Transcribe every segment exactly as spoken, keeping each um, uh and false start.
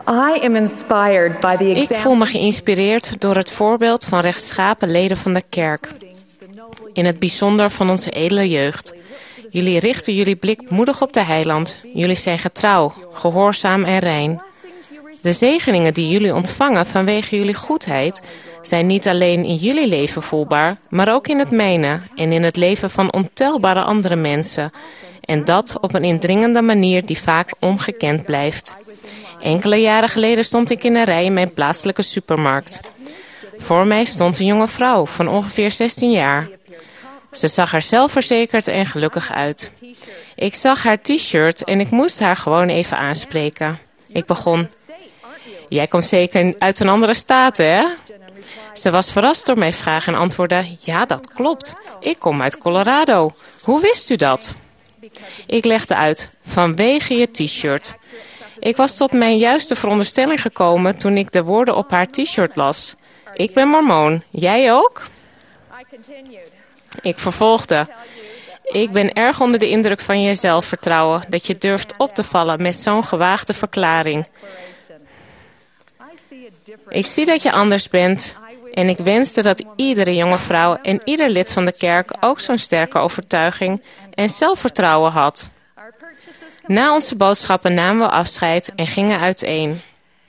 I am inspired by the Ik voel me geïnspireerd door het voorbeeld van rechtschapen leden van de kerk. In het bijzonder van onze edele jeugd. Jullie richten jullie blik moedig op de Heiland. Jullie zijn getrouw, gehoorzaam en rein. De zegeningen die jullie ontvangen vanwege jullie goedheid zijn niet alleen in jullie leven voelbaar, maar ook in het mijne en in het leven van ontelbare andere mensen. En dat op een indringende manier die vaak ongekend blijft. Enkele jaren geleden stond ik in een rij in mijn plaatselijke supermarkt. Voor mij stond een jonge vrouw van ongeveer zestien jaar. Ze zag er zelfverzekerd en gelukkig uit. Ik zag haar t-shirt en ik moest haar gewoon even aanspreken. Ik begon: "Jij komt zeker uit een andere staat, hè?" Ze was verrast door mijn vraag en antwoordde: "Ja, dat klopt. Ik kom uit Colorado. Hoe wist u dat?" Ik legde uit: "Vanwege je t-shirt." Ik was tot mijn juiste veronderstelling gekomen toen ik de woorden op haar t-shirt las. "Ik ben Mormoon. Jij ook?" Ik vervolgde: "Ik ben erg onder de indruk van je zelfvertrouwen, dat je durft op te vallen met zo'n gewaagde verklaring. Ik zie dat je anders bent en ik wenste dat iedere jonge vrouw en ieder lid van de kerk ook zo'n sterke overtuiging en zelfvertrouwen had." Na onze boodschappen namen we afscheid en gingen uiteen.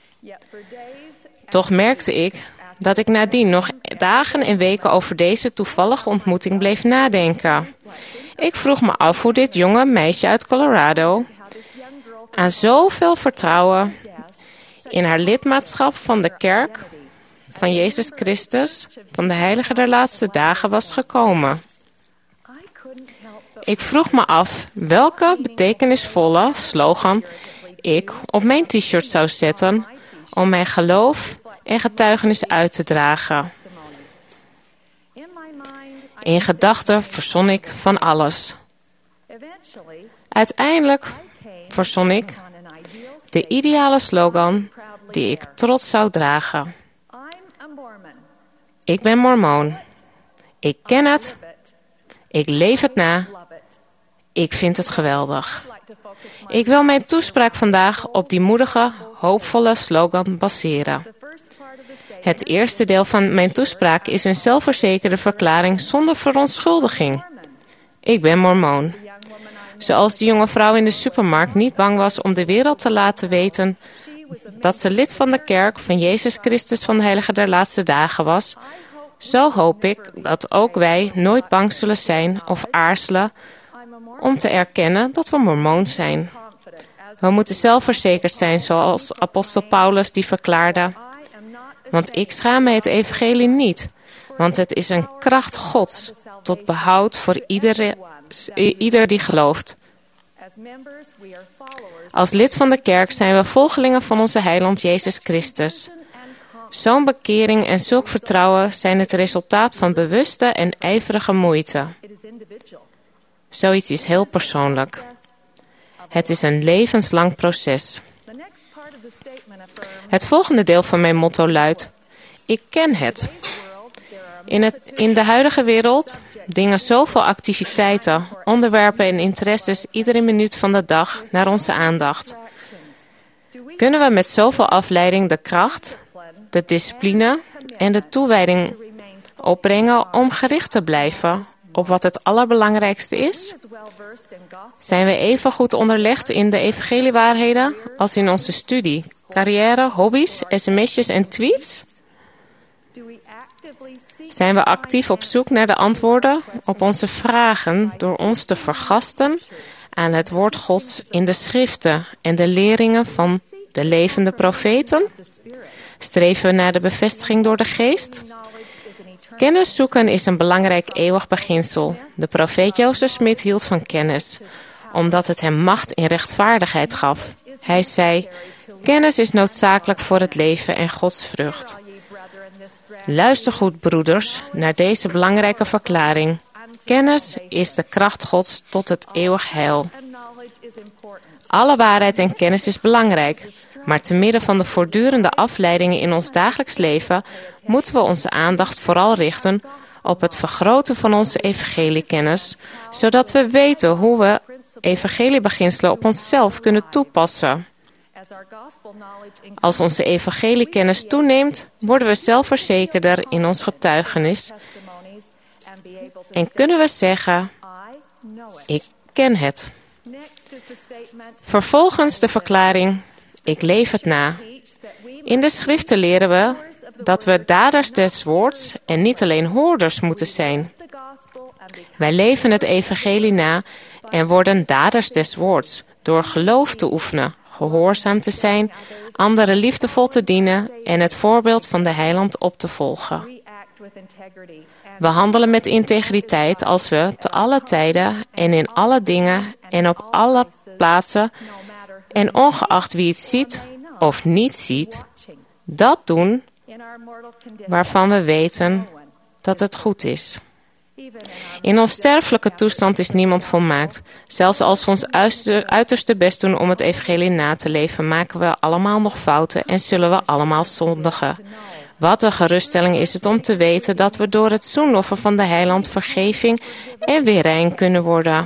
Toch merkte ik dat ik nadien nog dagen en weken over deze toevallige ontmoeting bleef nadenken. Ik vroeg me af hoe dit jonge meisje uit Colorado aan zoveel vertrouwen in haar lidmaatschap van de kerk van Jezus Christus van de Heilige der Laatste Dagen was gekomen. Ik vroeg me af welke betekenisvolle slogan ik op mijn t-shirt zou zetten om mijn geloof en getuigenis uit te dragen. In gedachten verzon ik van alles. Uiteindelijk verzon ik de ideale slogan die ik trots zou dragen. Ik ben Mormoon. Ik ken het. Ik leef het na. Ik vind het geweldig. Ik wil mijn toespraak vandaag op die moedige, hoopvolle slogan baseren. Het eerste deel van mijn toespraak is een zelfverzekerde verklaring zonder verontschuldiging. Ik ben Mormoon. Zoals die jonge vrouw in de supermarkt niet bang was om de wereld te laten weten dat ze lid van de kerk van Jezus Christus van de Heilige der Laatste Dagen was, zo hoop ik dat ook wij nooit bang zullen zijn of aarzelen om te erkennen dat we Mormoon zijn. We moeten zelfverzekerd zijn zoals apostel Paulus die verklaarde: "Want ik schaam mij het evangelie niet, want het is een kracht Gods tot behoud voor ieder, ieder die gelooft." Als lid van de kerk zijn we volgelingen van onze heiland Jezus Christus. Zo'n bekering en zulk vertrouwen zijn het resultaat van bewuste en ijverige moeite. Zoiets is heel persoonlijk. Het is een levenslang proces. Het volgende deel van mijn motto luidt: ik ken het. In, het, in de huidige wereld dingen zoveel activiteiten, onderwerpen en interesses iedere minuut van de dag naar onze aandacht. Kunnen we met zoveel afleiding de kracht, de discipline en de toewijding opbrengen om gericht te blijven op wat het allerbelangrijkste is? Zijn we even goed onderlegd in de evangeliewaarheden als in onze studie, carrière, hobby's, sms'jes en tweets? Zijn we actief op zoek naar de antwoorden op onze vragen door ons te vergasten aan het woord Gods in de schriften en de leringen van de levende profeten? Streven we naar de bevestiging door de geest? Kennis zoeken is een belangrijk eeuwig beginsel. De profeet Jozef Smith hield van kennis, omdat het hem macht en rechtvaardigheid gaf. Hij zei: kennis is noodzakelijk voor het leven en Gods vrucht. Luister goed, broeders, naar deze belangrijke verklaring. Kennis is de kracht Gods tot het eeuwig heil. Alle waarheid en kennis is belangrijk, maar te midden van de voortdurende afleidingen in ons dagelijks leven moeten we onze aandacht vooral richten op het vergroten van onze evangeliekennis, zodat we weten hoe we evangeliebeginselen op onszelf kunnen toepassen. Als onze evangeliekennis toeneemt, worden we zelfverzekerder in ons getuigenis en kunnen we zeggen, ik ken het. Vervolgens de verklaring, ik leef het na. In de schriften leren we dat we daders des woords en niet alleen hoorders moeten zijn. Wij leven het evangelie na en worden daders des woords door geloof te oefenen, gehoorzaam te zijn, anderen liefdevol te dienen en het voorbeeld van de heiland op te volgen. We handelen met integriteit als we te alle tijden en in alle dingen en op alle plaatsen en ongeacht wie het ziet of niet ziet, dat doen waarvan we weten dat het goed is. In ons sterfelijke toestand is niemand volmaakt. Zelfs als we ons uiterste best doen om het evangelie na te leven, maken we allemaal nog fouten en zullen we allemaal zondigen. Wat een geruststelling is het om te weten dat we door het zoenoffer van de heiland vergeving en weer rein kunnen worden.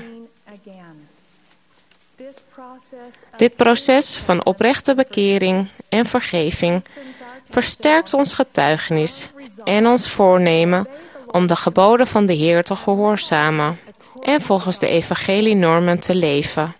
Dit proces van oprechte bekering en vergeving versterkt ons getuigenis en ons voornemen om de geboden van de Heer te gehoorzamen en volgens de evangelienormen te leven.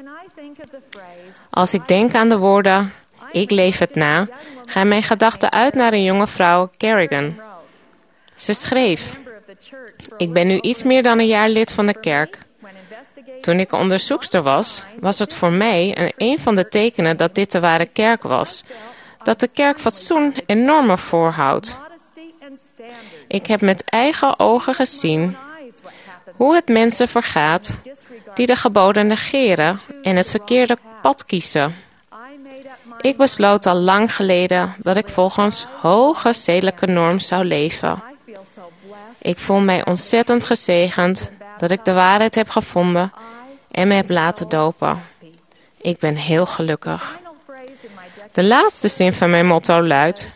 Als ik denk aan de woorden, ik leef het na, gaan mijn gedachten uit naar een jonge vrouw, Kerrigan. Ze schreef, ik ben nu iets meer dan een jaar lid van de kerk. Toen ik onderzoekster was, was het voor mij een, een van de tekenen dat dit de ware kerk was. Dat de kerk fatsoen en normen voorhoudt. Ik heb met eigen ogen gezien hoe het mensen vergaat die de geboden negeren en het verkeerde pad kiezen. Ik besloot al lang geleden dat ik volgens hoge zedelijke norm zou leven. Ik voel mij ontzettend gezegend dat ik de waarheid heb gevonden en me heb laten dopen. Ik ben heel gelukkig. De laatste zin van mijn motto luidt,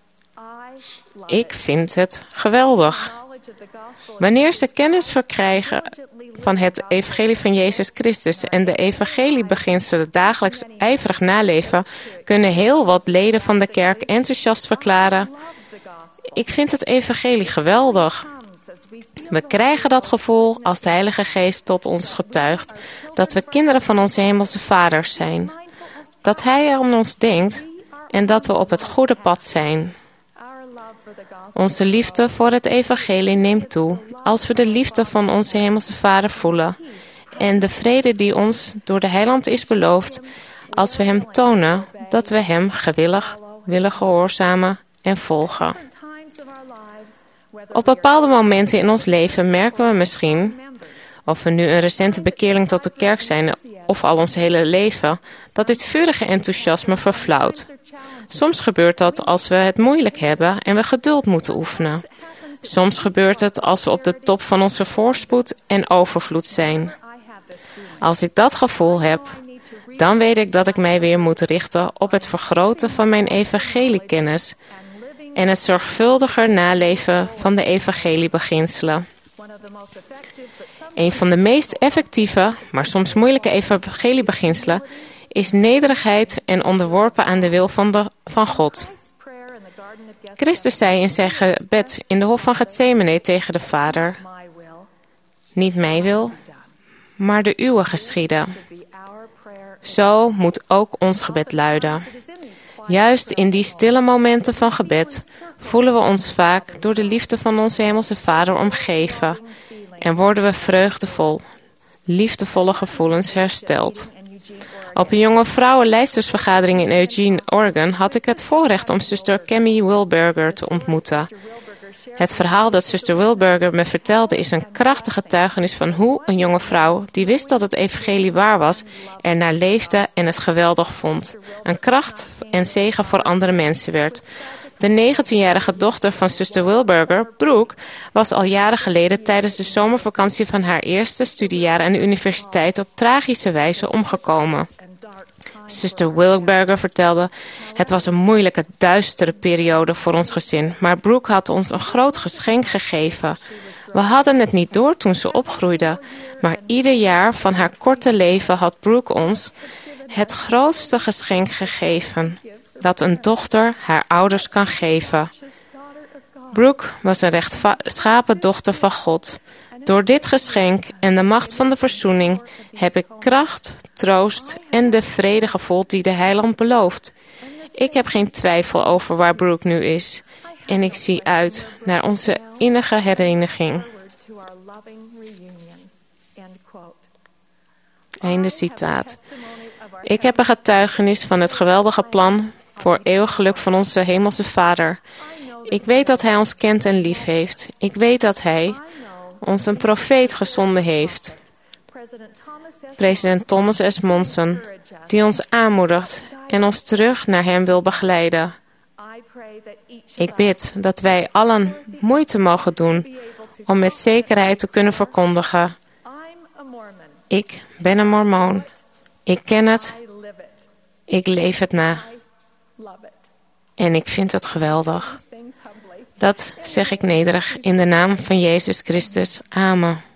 ik vind het geweldig. Wanneer ze kennis verkrijgen van het evangelie van Jezus Christus en de evangeliebeginselen dagelijks ijverig naleven, kunnen heel wat leden van de kerk enthousiast verklaren, ik vind het evangelie geweldig. We krijgen dat gevoel als de Heilige Geest tot ons getuigt dat we kinderen van onze Hemelse Vader zijn. Dat Hij aan ons denkt en dat we op het goede pad zijn. Onze liefde voor het evangelie neemt toe als we de liefde van onze Hemelse Vader voelen en de vrede die ons door de Heiland is beloofd als we Hem tonen dat we Hem gewillig willen gehoorzamen en volgen. Op bepaalde momenten in ons leven merken we misschien, of we nu een recente bekeerling tot de kerk zijn of al ons hele leven, dat dit vurige enthousiasme verflauwt. Soms gebeurt dat als we het moeilijk hebben en we geduld moeten oefenen. Soms gebeurt het als we op de top van onze voorspoed en overvloed zijn. Als ik dat gevoel heb, dan weet ik dat ik mij weer moet richten op het vergroten van mijn evangeliekennis en het zorgvuldiger naleven van de evangeliebeginselen. Een van de meest effectieve, maar soms moeilijke evangeliebeginselen is nederigheid en onderworpen aan de wil van, de, van God. Christus zei in zijn gebed in de hof van Getsemane tegen de Vader, niet mijn wil, maar de uwe geschieden. Zo moet ook ons gebed luiden. Juist in die stille momenten van gebed voelen we ons vaak door de liefde van onze Hemelse Vader omgeven en worden we vreugdevol, liefdevolle gevoelens hersteld. Op een jonge vrouwenleidersvergadering in Eugene, Oregon, had ik het voorrecht om zuster Cammie Wilberger te ontmoeten. Het verhaal dat zuster Wilberger me vertelde is een krachtige getuigenis van hoe een jonge vrouw, die wist dat het evangelie waar was, ernaar leefde en het geweldig vond. Een kracht en zegen voor andere mensen werd. De negentienjarige dochter van zuster Wilberger, Brooke, was al jaren geleden tijdens de zomervakantie van haar eerste studiejaar aan de universiteit op tragische wijze omgekomen. Zuster Wilberger vertelde, het was een moeilijke, duistere periode voor ons gezin, maar Brooke had ons een groot geschenk gegeven. We hadden het niet door toen ze opgroeide, maar ieder jaar van haar korte leven had Brooke ons het grootste geschenk gegeven dat een dochter haar ouders kan geven. Brooke was een rechtschapen dochter van God. Door dit geschenk en de macht van de verzoening heb ik kracht, troost en de vrede gevoeld die de Heiland belooft. Ik heb geen twijfel over waar Brooke nu is. En ik zie uit naar onze innige hereniging. Einde citaat. Ik heb een getuigenis van het geweldige plan voor eeuwig geluk van onze hemelse Vader. Ik weet dat Hij ons kent en lief heeft. Ik weet dat Hij ons een profeet gezonden heeft. President Thomas S. Monson, die ons aanmoedigt en ons terug naar Hem wil begeleiden. Ik bid dat wij allen moeite mogen doen om met zekerheid te kunnen verkondigen. Ik ben een Mormoon. Ik ken het. Ik leef het na. En ik vind het geweldig. Dat zeg ik nederig in de naam van Jezus Christus. Amen.